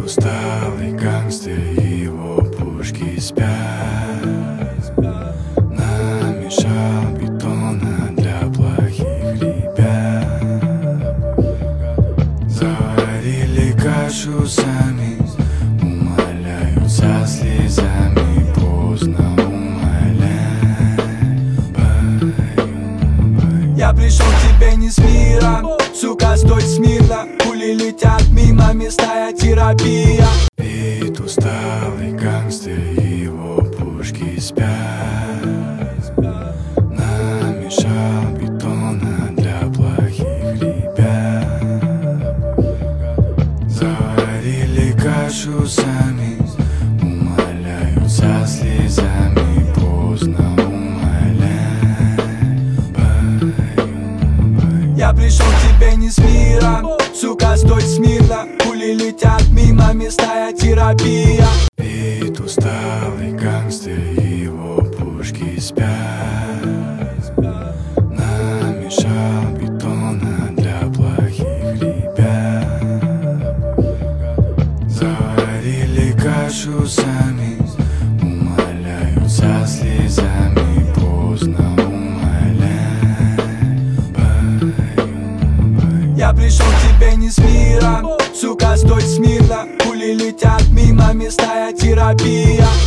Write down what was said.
усталый гангстер, его пушки спят. Намешал бетона для плохих ребят. Заварили кашу сами, умоляются слезами. Поздно умолять. Я пришел к тебе не с мира, сука, стой смирно. Пули летят мимо, местная терапия. Спит усталый гангстер, его пушки спят. Намешал бетона для плохих ребят. Заварили кашу сами, умоляются слезами. Поздно умолять. Я пришел к тебе не с мира, сука, стой смирно. Пули летят мимо, местная терапия. Спит усталый гангстер, его пушки спят. Намешал бетона для плохих ребят. Заварили кашу сами, умоляются слезами. Поздно умолять. Я пришел к тебе не с мира, сука, стой смирно. Пули летят мимо, местная терапия.